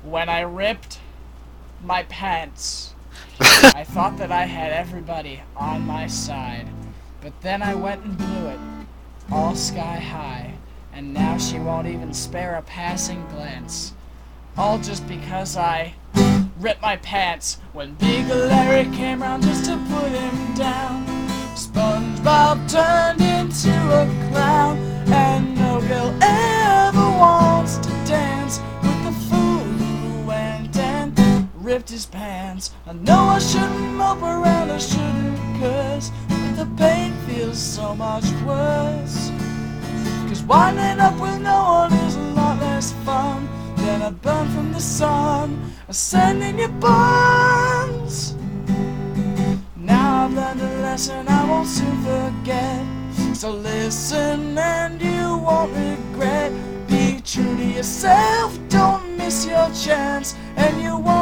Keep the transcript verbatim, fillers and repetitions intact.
when I ripped my pants. I thought that I had everybody on my side, but then I went and blew it, all sky high, and now she won't even spare a passing glance. All just because I ripped my pants when Big Larry came round just to put him down. SpongeBob turned into a clown, and no girl ever wants to dance with the fool who went and ripped his pants. I know I shouldn't mope around, I shouldn't curse, but the pain feels so much worse. Cause winding up with no one is a lot less fun than a burn from the sun, ascending your buns. Now I've learned a lesson I won't soon forget, so listen and you won't regret. Be true to yourself, don't miss your chance, and you won't